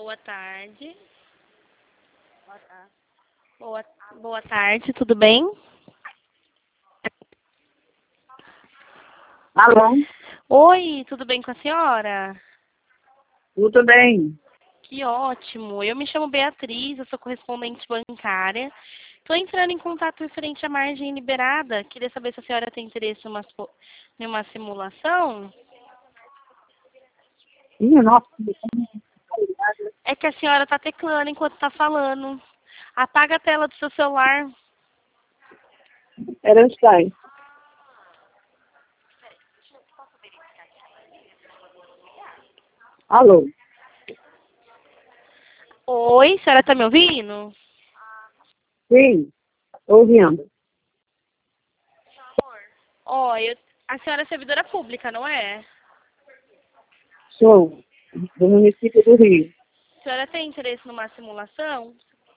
Boa tarde. Boa tarde. Boa tarde, tudo bem? Alô? Oi, tudo bem com a senhora? Tudo bem? Que ótimo. Eu me chamo Beatriz, eu sou correspondente bancária. Estou entrando em contato referente à margem liberada. Queria saber se a senhora tem interesse em uma simulação. Ih, nossa, É que a senhora está teclando enquanto está falando. Apaga a tela do seu celular. era Einstein. Alô? Oi, a senhora está me ouvindo? Sim, tô ouvindo. Ó, a senhora é servidora pública, não é? Sou do município do Rio. A senhora tem interesse numa simulação?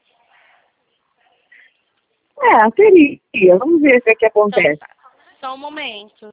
Teria. Vamos ver o que é que Então acontece. tá. Só um momento.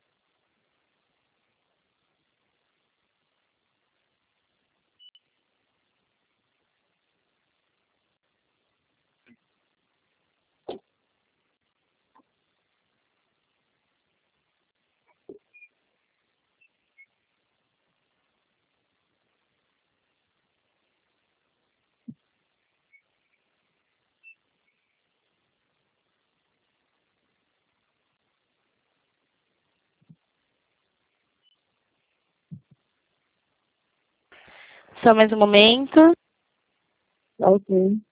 Só mais um momento. Ok.